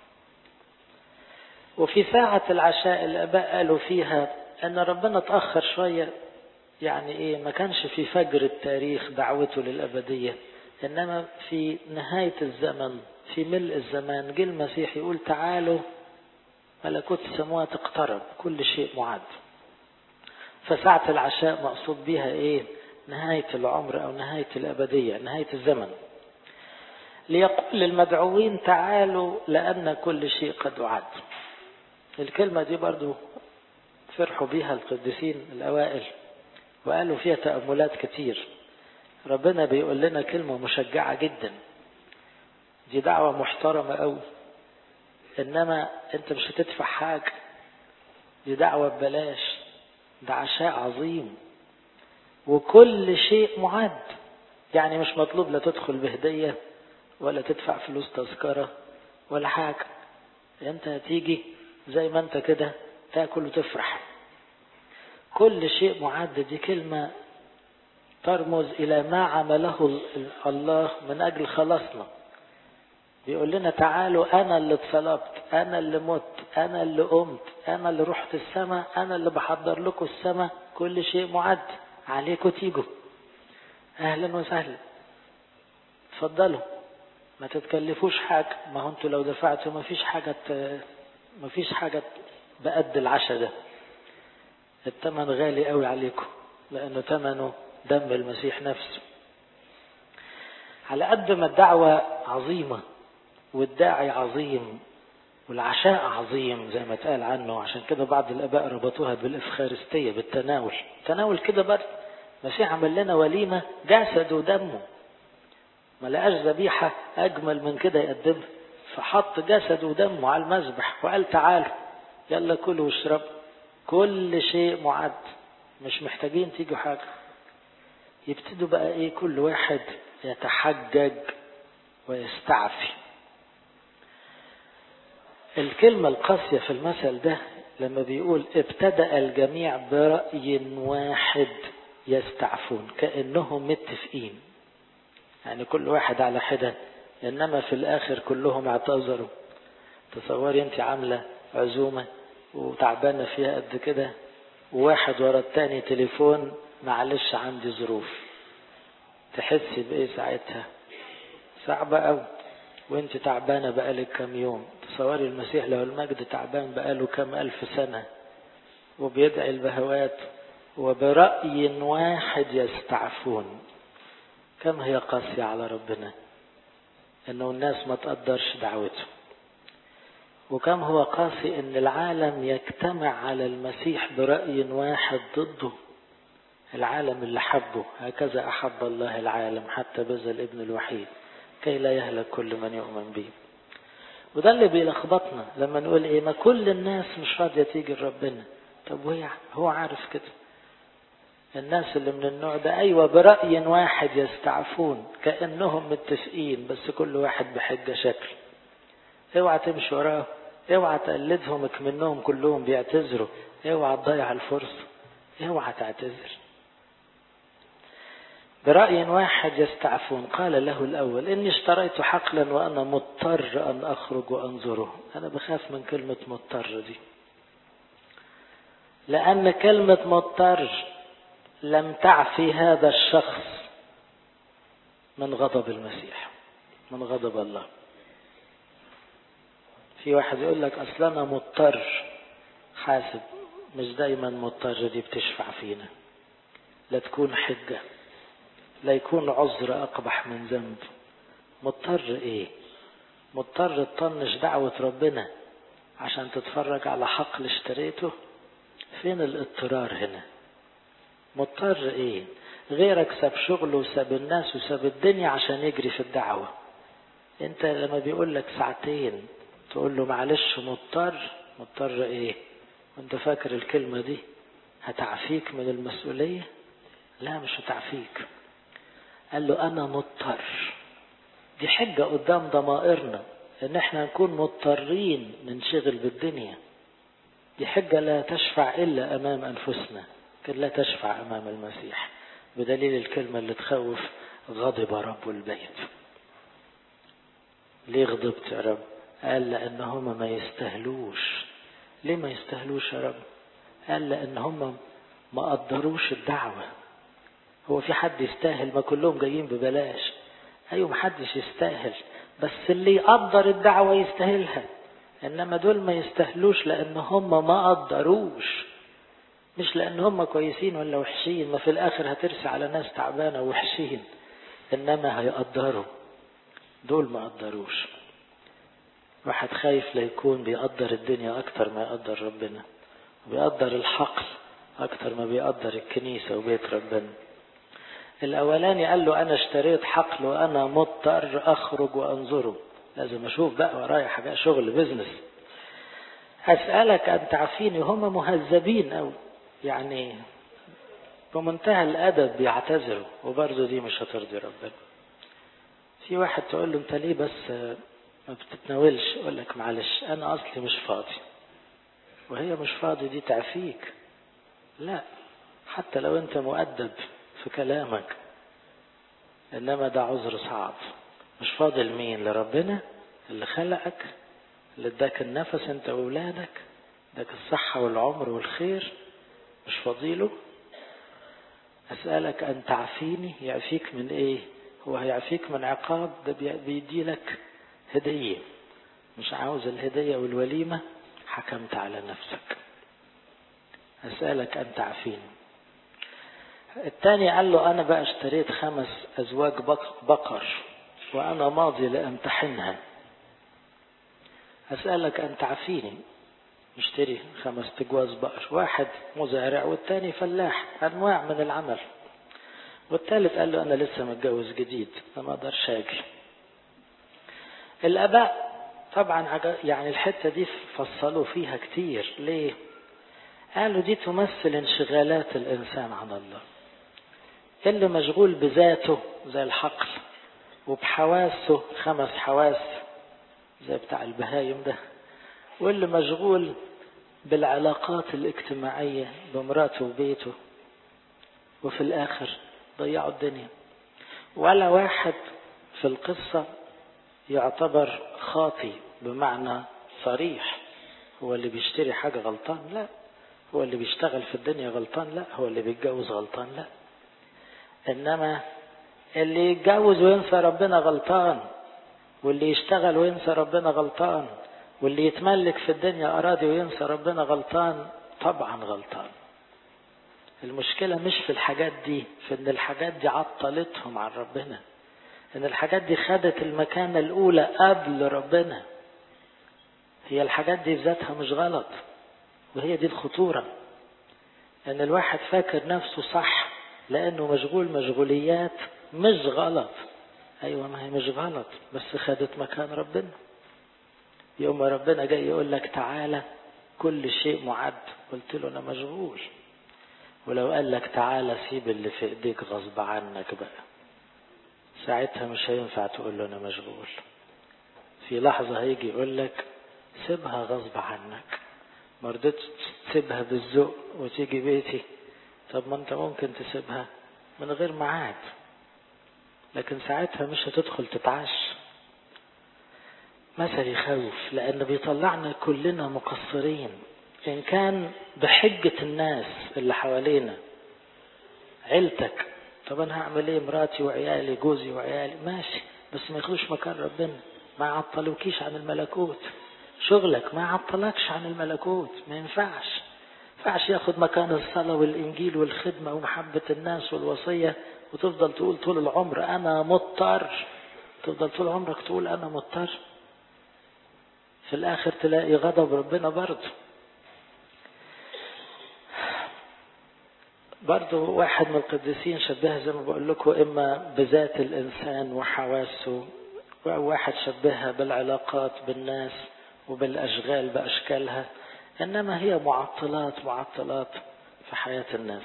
وفي ساعة العشاء الآباء قالوا فيها أن ربنا تأخر شوية، يعني إيه؟ ما كانش في فجر التاريخ دعوته للأبدية، إنما في نهاية الزمن، في ملء الزمان، جه المسيح يقول تعالوا ملكوت السماوات اقترب، كل شيء معد. فساعة العشاء مقصود بها إيه؟ نهاية العمر أو نهاية الأبدية، نهاية الزمن. ليقول للمدعوين تعالوا لأن كل شيء قد أعد. الكلمة دي برضو فرحوا بها القديسين الأوائل وقالوا فيها تأملات كتير. ربنا بيقول لنا كلمة مشجعة جدا، دي دعوة محترمة أوي، إنما أنت مش هتدفع حاجة، دي دعوة ببلاش، ده عشاء عظيم وكل شيء معد. يعني مش مطلوب لا تدخل بهدية ولا تدفع فلوس تذكرة ولا حاجة، أنت هتيجي زي ما أنت كده تأكل وتفرح. كل شيء معد، دي كلمة ترمز إلى ما عمله الله من أجل خلاصنا. بيقول لنا تعالوا، أنا اللي اتصلبت، أنا اللي مت، أنا اللي قمت، أنا اللي رحت السماء، أنا اللي بحضر لكم السماء، كل شيء معد عليكم، تيجوا أهلا وسهلا، تفضلوا، ما تتكلفوش حاجة. ما هو انتوا لو دفعتوا ما فيش حاجة بقد العشاء ده. الثمن غالي قوي عليكم، لأنه ثمنه دم المسيح نفسه. على قد ما الدعوة عظيمة والداعي عظيم والعشاء عظيم زي ما اتقال عنه، عشان كده بعض الآباء ربطوها بالإفخارستية، بالتناول. تناول كده برضه المسيح عمل لنا وليمة جسد ودمه، ما لقاش ذبيحة أجمل من كده يقدمها، فحط جسد ودمه على المذبح وقال تعالوا يلا كلوا واشربوا، كل شيء معد، مش محتاجين تيجوا حاجة. يبتدوا بقى ايه؟ كل واحد يتحجج ويستعفي. الكلمة القاسية في المثل ده لما بيقول ابتدأ الجميع برأي واحد يستعفون، كأنهم متفقين، يعني كل واحد على حدة، إنما في الآخر كلهم اعتذروا. تصوري انت عاملة عزومة وتعبانة فيها قد كده، وواحد ورا التاني تليفون معلش عندي ظروف، تحسي بإيه ساعتها؟ صعبة أوي، وانت تعبانة بقالك كم يوم، تصوري المسيح لو المجد تعبان بقاله كم 1000 سنة وبيدعي البهوات وبرأي واحد يستعفون. كم هي قاسية على ربنا انه الناس ما تقدرش دعوته، وكم هو قاسي ان العالم يجتمع على المسيح برأي واحد ضده. العالم اللي حبه، هكذا أحب الله العالم حتى بذل ابن الوحيد كي لا يهلك كل من يؤمن به. وده اللي بيلخبطنا لما نقول ايه، ما كل الناس مش راضية تيجي لربنا. طب هو عارف كده. الناس اللي من النوع ده ايوه برأي واحد يستعفون، كأنهم متفقين بس كل واحد بحجة شكل. اوعى تمشي وراه، اوعى تقلدهم كمنهم كلهم بيعتذروا، اوعى تضيع الفرصة، اوعى تعتذر. برأي واحد يستعفون. قال له الأول إني اشتريت حقلا وأنا مضطر أن أخرج وأنظره. أنا بخاف من كلمة مضطر دي، لأن كلمة مضطر لم تعفي هذا الشخص من غضب المسيح، من غضب الله. في واحد يقول لك أصل أنا مضطر. حاسب، مش دايما مضطر دي بتشفع فينا. لا تكون حجة، لا يكون عذر أقبح من ذنب. مضطر إيه؟ مضطر تطنش دعوة ربنا عشان تتفرج على حقل اشتريته؟ فين الاضطرار هنا؟ مضطر إيه؟ غيرك ساب شغله وساب الناس وساب الدنيا عشان يجري في الدعوة. انت لما بيقول لك ساعتين تقول له معلش مضطر. مضطر إيه؟ وانت فاكر الكلمة دي هتعفيك من المسؤولية؟ لا، مش هتعفيك. قال له أنا مضطر. دي حجة قدام ضمائرنا ان احنا نكون مضطرين ننشغل بالدنيا. دي حجة لا تشفع إلا أمام أنفسنا، لكن لا تشفع أمام المسيح، بدليل الكلمة اللي تخوف: غضب رب البيت. ليه غضبت يا رب؟ قال لأن هم ما يستهلوش. ليه ما يستهلوش يا رب؟ قال لأن هم ما قدروش الدعوة. هو في حد يستاهل؟ ما كلهم جايين ببلاش. أيوة محدش يستاهل، بس اللي يقدر الدعوة يستاهلها. إنما دول ما يستاهلوش لأن هم ما قدروش، مش لأن هم كويسين ولا وحشين. ما في الآخر هترسي على ناس تعبانة وحشين، إنما هيقدروا. دول ما قدروش. واحد خايف لا يكون بيقدر الدنيا أكتر ما يقدر ربنا، وبيقدر الحقل أكتر ما بيقدر الكنيسة وبيت ربنا. الأولاني قال له أنا اشتريت حقل وأنا مضطر أخرج وأنظره. لازم أشوف بقى ورايا حاجة، شغل بيزنس. أسألك أن تعفيني. هم مهذبين أو يعني بمنتهى الأدب بيعتذروا، وبرضه دي مش هترضي ربنا. في واحد تقول له أنت ليه بس ما بتتناولش؟ يقول لك معلش أنا أصلي مش فاضي. وهي مش فاضي دي تعفيك؟ لا، حتى لو أنت مؤدب في كلامك، إنما ده عذر صعب. مش فاضي لمين؟ لربنا اللي خلقك، اللي اداك النفس انت وولادك، اداك الصحة والعمر والخير. مش فاضيله؟ أسألك أن تعفيني. يعفيك من ايه؟ هو هيعفيك من عقاب؟ ده بيدي لك هدية. مش عاوز الهدية والوليمة؟ حكمت على نفسك. أسألك أن تعفيني. الثاني قال له أنا بقى اشتريت 5 أزواج بقر وأنا ماضي لأمتحنها. أسألك أن تعفيني. مشتري 5 تجواز بقر، واحد مزارع والتاني فلاح، أنواع من العمل. والثالث قال له أنا لسه متجوز جديد ما أقدرش أجي. الآباء طبعا يعني الحتة دي فصلوا فيها كتير. ليه؟ قالوا دي تمثل انشغالات الإنسان عن الله. اللي مشغول بذاته زي الحقل، وبحواسه 5 حواس زي بتاع البهايم ده، واللي مشغول بالعلاقات الاجتماعية بمراته وبيته، وفي الآخر ضيعوا الدنيا. ولا واحد في القصة يعتبر خاطي بمعنى صريح. هو اللي بيشتري حاجة غلطان؟ لا. هو اللي بيشتغل في الدنيا غلطان؟ لا. هو اللي بيتجوز غلطان؟ لا. إنما اللي يتجوز وينسى ربنا غلطان، واللي يشتغل وينسى ربنا غلطان، واللي يتملك في الدنيا أراضي وينسى ربنا غلطان، طبعا غلطان. المشكلة مش في الحاجات دي، في ان الحاجات دي عطلتهم عن ربنا، ان الحاجات دي خدت المكانة الأولى قبل ربنا. هي الحاجات دي ذاتها مش غلط، وهي دي الخطورة، ان الواحد فاكر نفسه صح لانه مشغول مشغوليات مش غلط. ايوه ما هي مش غلط، بس خدت مكان ربنا. يوم ما ربنا جاي يقول لك تعالى كل شيء معد، قلت له انا مشغول. ولو قال لك تعالى سيب اللي في ايديك غصب عنك بقى، ساعتها مش هينفع تقول له انا مشغول. في لحظة هيجي يقول لك سيبها غصب عنك، ما رضيتش تسيبها بالذوق وتيجي بيتي. طب ما انت ممكن تسيبها من غير ميعاد، لكن ساعتها مش هتدخل تتعش. مثل يخوف، لان بيطلعنا كلنا مقصرين، ان كان بحجة الناس اللي حوالينا. عيلتك، طب انا هعمل ايه؟ مراتي وعيالي، جوزي وعيالي، ماشي، بس ما ياخدوش مكان ربنا، ما يعطلوكيش عن الملكوت. شغلك ما يعطلكش عن الملكوت، ما ينفعش ياخد مكان الصلاة والإنجيل والخدمة ومحبة الناس والوصية، وتفضل تقول طول العمر أنا مضطر. تفضل طول عمرك تقول أنا مضطر، في الآخر تلاقي غضب ربنا برضو واحد من القديسين شبهها زي ما بقول لكم إما بذات الإنسان وحواسه، وواحد شبهها بالعلاقات بالناس وبالأشغال بأشكالها، إنما هي معطلات في حياة الناس.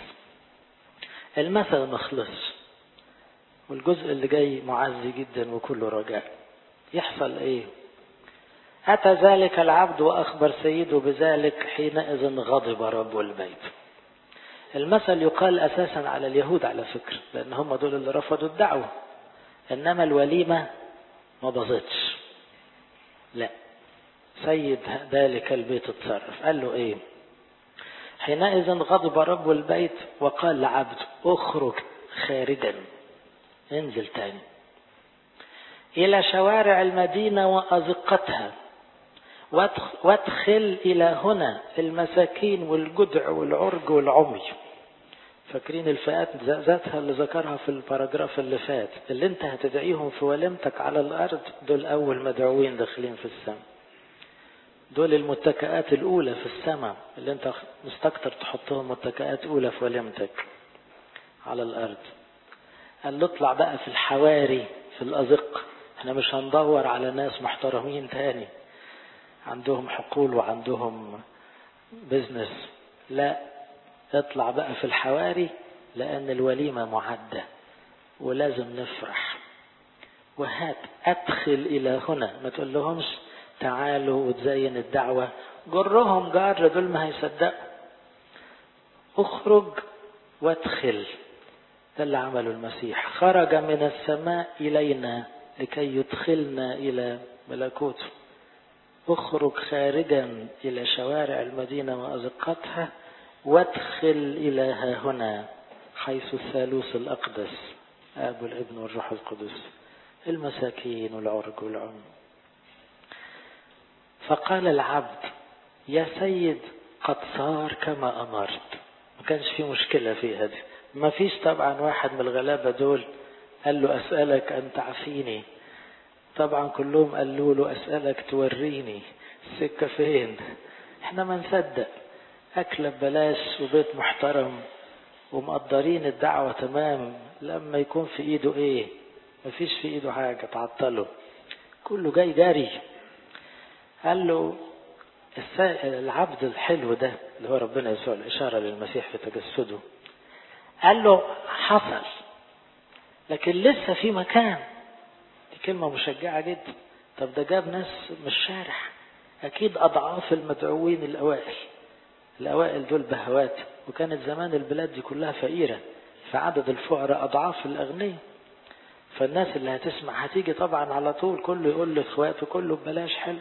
المثل مخلص، والجزء اللي جاي معزي جدا وكله رجاء. يحصل ايه؟ أتى ذلك العبد وأخبر سيده بذلك، حينئذ غضب رب البيت. المثل يقال أساسا على اليهود على فكرة، لأن هم دول اللي رفضوا الدعوة، إنما الوليمة ما باظتش. لا، سيد ذلك البيت اتصرف. قال له ايه؟ حينئذ غضب رب البيت وقال لعبد اخرج خارجا، انزل تاني إلى شوارع المدينة وأزقتها، وادخل إلى هنا المساكين والجدع والعرج والعمي. فاكرين الفئات ذاتها اللي ذكرها في الباراجراف اللي فات، اللي انت هتدعيهم في وليمتك على الأرض، دول أول مدعوين داخلين في السماء، دول المتكئات الأولى في السماء، اللي انت مستكتر تحطهم متكئات أولى في وليمتك على الأرض. قال له اطلع بقى في الحواري في الأزق، احنا مش هندور على ناس محترمين تاني عندهم حقول وعندهم بزنس، لا، اطلع بقى في الحواري، لأن الوليمة معدة ولازم نفرح. وهات أدخل إلى هنا، ما تقول لهمش تعالوا وتزين الدعوة، جرهم جار، دول ما هيصدقوا. اخرج وادخل، ده اللي عمله المسيح، خرج من السماء إلينا لكي يدخلنا إلى ملكوته. اخرج خارجا إلى شوارع المدينة وأزقتها، وادخل إلى ها هنا حيث الثالوث الأقدس، آب والابن والروح القدس، المساكين والعرج والعم. فقال العبد يا سيد قد صار كما أمرت. ما كانش في مشكلة في هذه، ما فيش طبعا واحد من الغلابة دول قال له أسألك أن تعفيني، طبعا كلهم قالوا له أسألك توريني السكة فين. احنا ما نصدق، أكل ببلاش وبيت محترم ومقدرين الدعوة تمام، لما يكون في ايده ايه؟ ما فيش في ايده حاجة تعطله، كله جاي جاري. قال له العبد الحلو ده اللي هو ربنا يسوع، الإشارة للمسيح في تجسده، قال له حصل لكن لسه في مكان. دي كلمة مشجعة جدا. طب ده جاب ناس مش شارح، أكيد أضعاف المدعوين الأوائل دول بهوات، وكانت زمان البلاد دي كلها فقيرة، فعدد الفقراء أضعاف الأغنياء، فالناس اللي هتسمع هتيجي طبعا على طول، كله يقول لإخواته كله ببلاش حلو.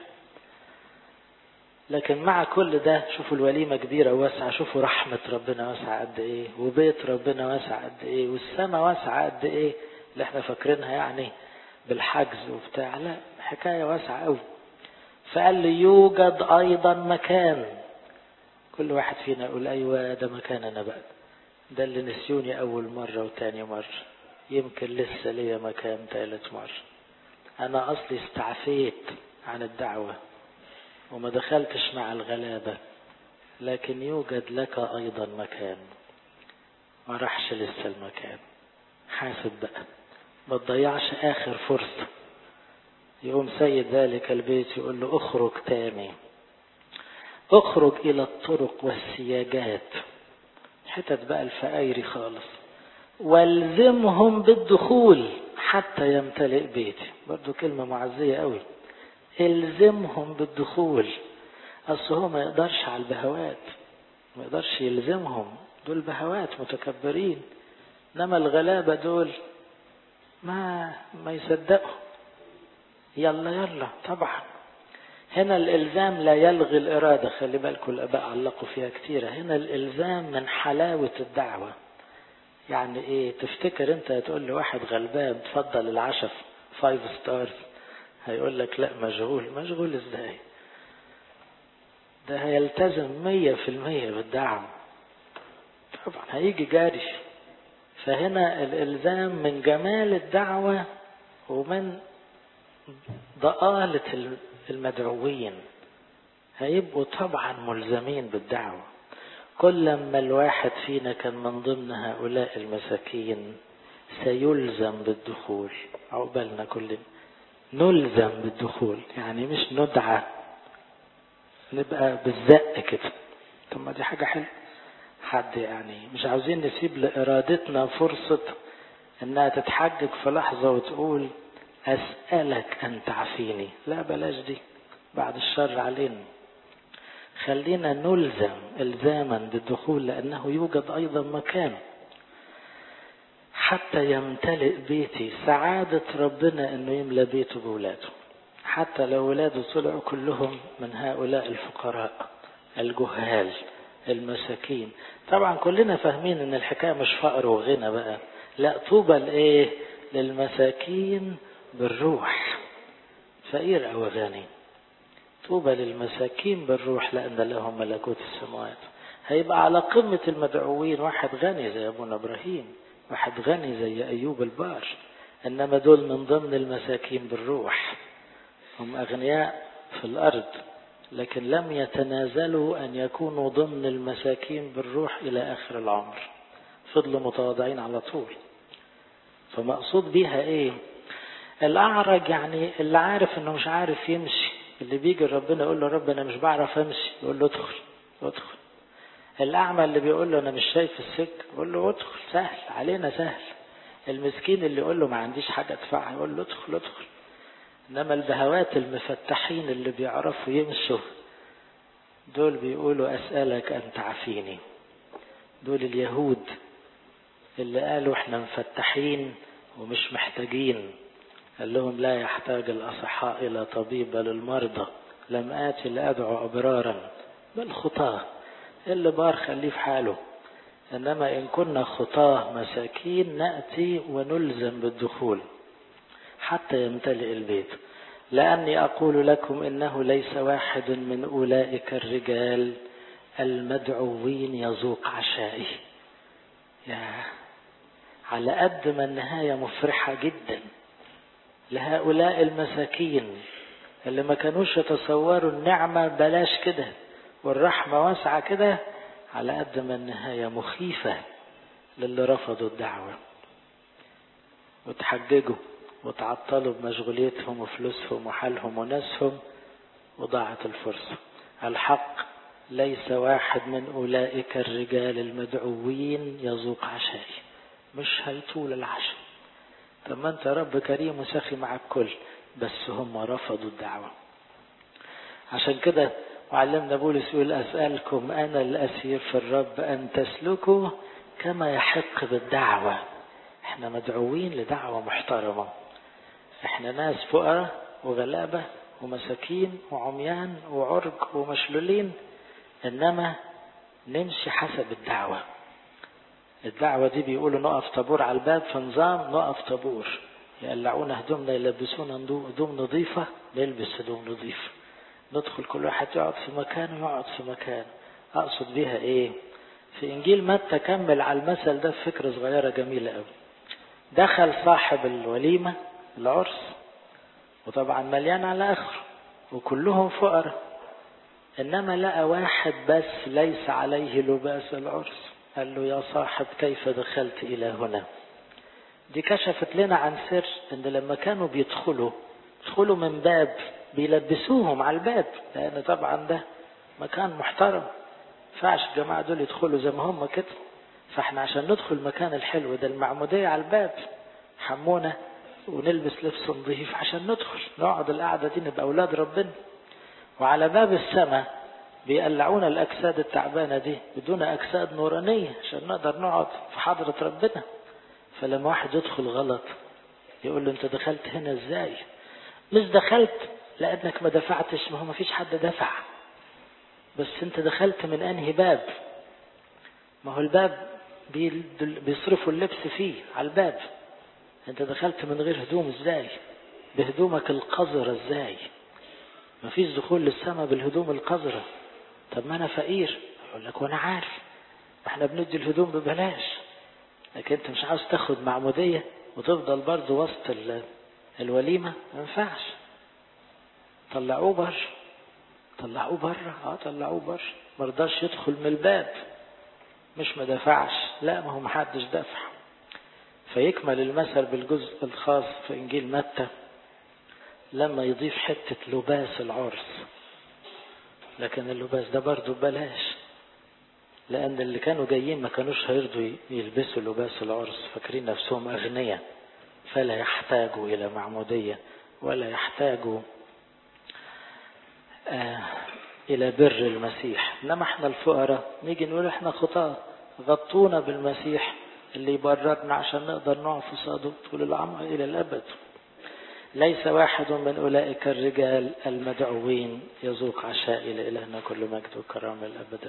لكن مع كل ده شوفوا الوليمة كبيرة وواسعة، شوفوا رحمة ربنا واسعة قد ايه، وبيت ربنا واسع قد ايه، والسماء واسعة قد ايه، اللي احنا فاكرينها يعني بالحجز وبتاع، لا، حكاية واسعة قوي. فقال لي يوجد أيضا مكان. كل واحد فينا يقول أيوة ده مكاننا بقى، ده اللي نسيوني أول مرة وتاني مرة، يمكن لسه ليا مكان ثالث مرة. أنا أصلي استعفيت عن الدعوة وما دخلتش مع الغلابة، لكن يوجد لك أيضا مكان. ما راحش لسه المكان. حاسب بقى، ما تضيعش آخر فرصة. يقوم سيد ذلك البيت يقول له اخرج تاني، اخرج إلى الطرق والسياجات، حتت بقى الفقايري خالص، والزمهم بالدخول حتى يمتلئ بيتي. برضو كلمة معزية قوي، الزمهم بالدخول. أصل هو ما يقدرش على البهوات، ما يقدرش يلزمهم، دول بهوات متكبرين. إنما الغلابة دول ما يصدقوا، يلا يلا. طبعا هنا الإلزام لا يلغي الإرادة، خلي بالكم الآباء علقوا فيها كتيرة. هنا الإلزام من حلاوة الدعوة. يعني إيه؟ تفتكر أنت هتقول لواحد غلبان تفضل العشاء 5 ستارز، هيقول لك لا مشغول. مشغول إزاي؟ ده هيلتزم 100% بالدعوة، طبعا هيجي جاري. فهنا الإلزام من جمال الدعوة ومن ضآلة المدعوين، هيبقوا طبعا ملزمين بالدعوة. كل ما الواحد فينا كان من ضمن هؤلاء المساكين سيلزم بالدخول. عقبالنا كلنا نلزم بالدخول، يعني مش ندعى نبقى بالزق كده. طب ما دي حاجة حلوة. حد يعني مش عاوزين نسيب لإرادتنا فرصة انها تتحجج في لحظة وتقول أسألك أن تعفيني. لا بلاش دي، بعد الشر علينا. خلينا نلزم إلزاما بالدخول، لأنه يوجد أيضا مكان حتى يمتلئ بيتي. سعادة ربنا أنه يملى بيته بولاده، حتى لو ولاده طلعوا كلهم من هؤلاء الفقراء الجهال المساكين. طبعا كلنا فاهمين أن الحكاية مش فقر وغنى بقى، لا، طوبى لإيه؟ للمساكين بالروح. فقير أو غني، طوبى للمساكين بالروح لأن لهم ملكوت السماوات. هيبقى على قمة المدعوين واحد غني زي أبونا إبراهيم، واحد غني زي أيوب البار، إنما دول من ضمن المساكين بالروح. هم أغنياء في الأرض لكن لم يتنازلوا أن يكونوا ضمن المساكين بالروح إلى آخر العمر، فضلوا متواضعين على طول. فمقصود بيها إيه؟ الأعرج يعني اللي عارف إنه مش عارف يمشي، اللي بيجي ربنا يقول له رب أنا مش بعرف أمشي، يقول له ادخل ادخل. الأعمى اللي بيقول له أنا مش شايف السكة، يقول له ادخل، سهل علينا سهل. المسكين اللي يقول له ما عنديش حاجة ادفعها، يقول له ادخل ادخل. إنما البهوات المفتحين اللي بيعرفوا يمشوا دول بيقولوا أسألك أن تعفيني. دول اليهود اللي قالوا احنا مفتحين ومش محتاجين. قال لهم لا يحتاج الأصحاء إلى طبيب بل المرضى، لم آتي لأدعو أبرارا بل خطاه. اللي بار خليه في حاله. إنما إن كنا خطاه مساكين نأتي ونلزم بالدخول حتى يمتلئ البيت. لأني أقول لكم إنه ليس واحد من أولئك الرجال المدعوين يذوق عشائي. على قد ما النهاية مفرحة جدا لهؤلاء المساكين اللي ما كانوش يتصوروا النعمة بلاش كده والرحمة واسعة كده، على قد ما النهاية مخيفة للي رفضوا الدعوة وتحججوا وتعطلوا بمشغوليتهم وفلوسهم وحالهم وناسهم وضاعت الفرصة. الحق ليس واحد من أولئك الرجال المدعوين يذوق عشائي. مش هيطول العشاء. طب ما انت رب كريم وسخي مع الكل، بس هم رفضوا الدعوة. عشان كده وعلمنا بولس يقول أسألكم أنا الأسير في الرب أن تسلكوا كما يحق بالدعوة. احنا مدعوين لدعوة محترمة. احنا ناس فقراء وغلابة ومساكين وعميان وعرج ومشلولين، انما نمشي حسب الدعوة. الدعوة دي بيقولوا نقف طابور على الباب، في نظام نقف طابور، يقلعونا هدومنا يلبسونا هدوم نظيفة نلبس هدوم نظيفة، ندخل كل واحد يقعد في مكانه يقعد في مكانه. أقصد بيها إيه؟ في إنجيل متى كمل على المثل ده في فكرة صغيرة جميلة قوي. دخل صاحب الوليمة العرس وطبعا مليان على آخره وكلهم فقراء، إنما لقى واحد بس ليس عليه لباس العرس، قال له يا صاحب كيف دخلت إلى هنا؟ دي كشفت لنا عن سر إن لما كانوا بيدخلوا من باب بيلبسوهم على الباب، لأن طبعا ده مكان محترم، فعش الجماعة دول يدخلوا زي ما هم كده. فاحنا عشان ندخل المكان الحلو ده المعمودية على الباب حمونا ونلبس لبس نظيف عشان ندخل نقعد القعدة دي نبقى أولاد ربنا. وعلى باب السماء بيقلعونا الأجساد التعبانة دي بدون أجساد نورانية عشان نقدر نقعد في حضرة ربنا. فلما واحد يدخل غلط يقول له انت دخلت هنا ازاي؟ مش دخلت لأنك ما دفعتش، ما هو ما فيش حد دفع، بس انت دخلت من انهي باب؟ ما هو الباب بيصرفوا اللبس فيه على الباب، انت دخلت من غير هدوم ازاي؟ بهدومك القذرة ازاي؟ ما فيش دخول للسماء بالهدوم القذرة. طب ما انا فقير، اقول لك وانا عارف احنا بندي الهدوم ببلاش، لكن انت مش عاوز تاخد معمودية وتفضل برضه وسط الوليمة، ما ينفعش. طلعوه بره، طلعوه بره، مرضاش يدخل من الباب، مش ما دفعش، لا ما هو محدش دفع. فيكمل المثل بالجزء الخاص في إنجيل متى لما يضيف حتة لباس العرس، لكن اللباس ده برضه ببلاش، لأن اللي كانوا جايين ما كانوش هيرضوا يلبسوا لباس العرس، فاكرين نفسهم أغنياء فلا يحتاجوا إلى معمودية ولا يحتاجوا إلى بر المسيح. إنما احنا الفقراء نيجي نقول احنا خطاة، غطونا بالمسيح اللي يبررنا عشان نقدر نقف في صاده طول العمر إلى الأبد. ليس واحد من أولئك الرجال المدعوين يذوق عشاء إلى إلهنا كل مجد وكرامة الأبد.